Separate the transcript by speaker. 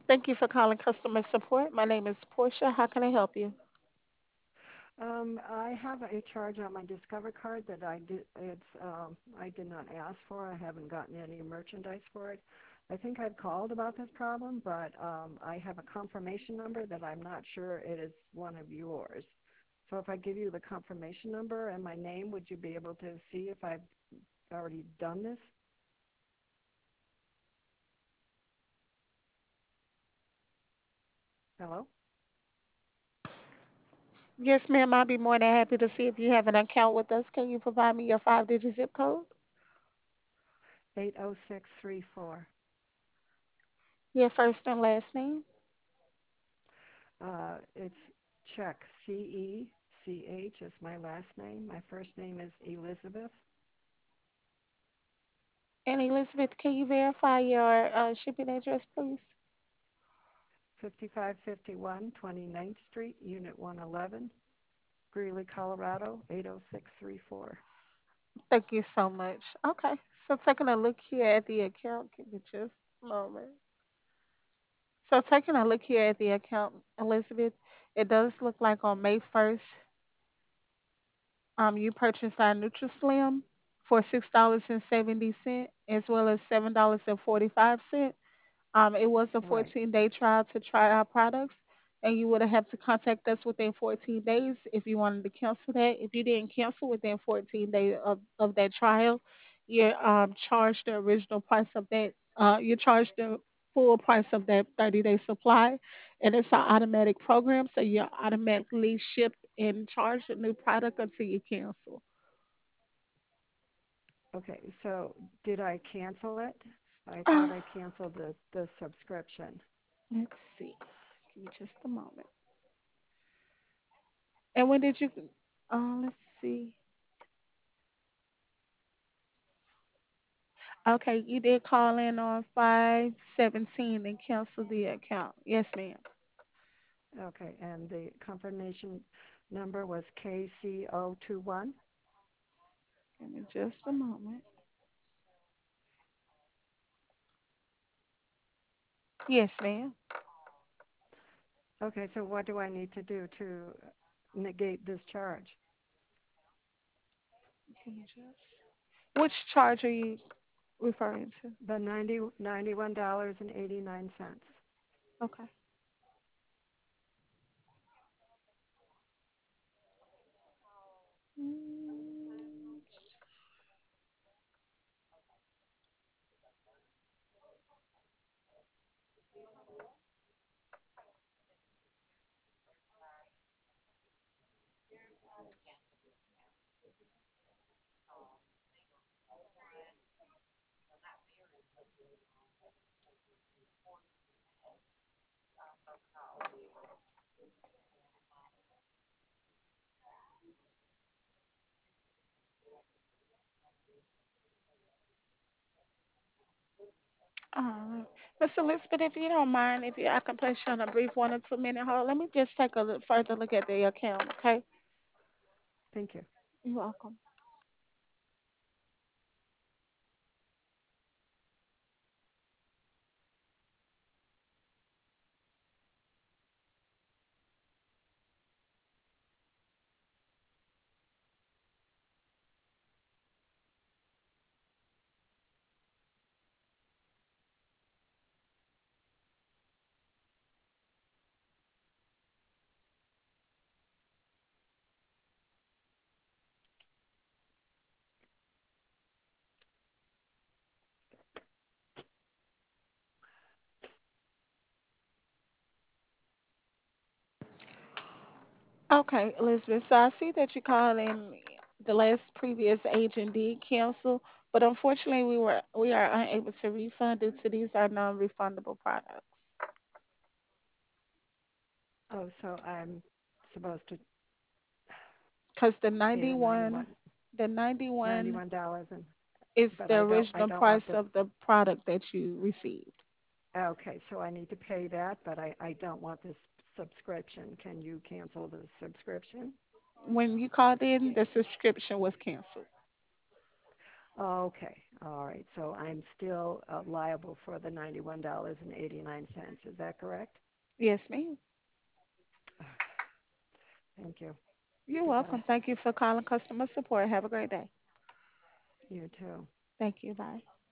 Speaker 1: Thank you for calling customer support. My name is Portia. How can I help you?
Speaker 2: I have a charge on my Discover card that I did not ask for. I haven't gotten any merchandise for it. I think I've called about this problem, but I have a confirmation number that I'm not sure it is one of yours. So if I give you the confirmation number and my name, would you be able to see if I've already done this? Hello?
Speaker 1: Yes, ma'am. I'll be more than happy to see if you have an account with us. Can you provide me your five-digit zip code?
Speaker 2: 80634.
Speaker 1: Your first and last name?
Speaker 2: It's Czech, Cech is my last name. My first name is Elizabeth.
Speaker 1: And Elizabeth, can you verify your shipping address, please?
Speaker 2: 5551 29th Street, Unit 111, Greeley, Colorado, 80634.
Speaker 1: Thank you so much. Okay, so taking a look here at the account, give me just a moment. So taking a look here at the account, Elizabeth, it does look like on May 1st, you purchased our NutriSlim for $6.70 as well as $7.45. It was a
Speaker 2: Right.
Speaker 1: 14-day trial to try our products, and you would have to contact us within 14 days if you wanted to cancel that. If you didn't cancel within 14 days of that trial, you're charged the original price of that. You're charged the full price of that 30-day supply, and it's an automatic program, so you're automatically shipped and charged a new product until you cancel.
Speaker 2: Okay, so did I cancel it? I
Speaker 1: Uh,
Speaker 2: thought I canceled the subscription.
Speaker 1: let's see. Give me just a moment. And when did you? Let's see. Okay, you did call in on 5/17 and cancel the account. Yes, ma'am.
Speaker 2: Okay, and the confirmation number was KCO21.
Speaker 1: Give me just a moment. Yes, ma'am.
Speaker 2: Okay, so what do I need to do to negate this charge?
Speaker 1: Give me just. Which charge are you referring to?
Speaker 2: The $91.89.
Speaker 1: Okay. Mm, all right. Miss Elizabeth, if you don't mind, if you I can place you on a brief 1 or 2 minute hold. Let me just take a further look at the account, okay?
Speaker 2: Thank you.
Speaker 1: You're welcome. Okay, Elizabeth. So I see that you called in the last previous agent did cancel, but unfortunately we are unable to refund due to these are non-refundable products.
Speaker 2: Oh, so I'm supposed to
Speaker 1: Because
Speaker 2: pay the 91
Speaker 1: the 91
Speaker 2: $91 and
Speaker 1: is
Speaker 2: but
Speaker 1: the
Speaker 2: I
Speaker 1: original
Speaker 2: don't want
Speaker 1: price
Speaker 2: the
Speaker 1: of the product that you received.
Speaker 2: okay, so I need to pay that, but I don't want this subscription. Can you cancel the subscription?
Speaker 1: When you called in, the subscription was canceled.
Speaker 2: Okay, all right. So I'm still liable for the $91.89. Is that correct?
Speaker 1: Yes, ma'am.
Speaker 2: Thank you.
Speaker 1: You're
Speaker 2: Goodbye.
Speaker 1: welcome. Thank you for calling customer support. Have a great day.
Speaker 2: You too.
Speaker 1: Thank you. Bye.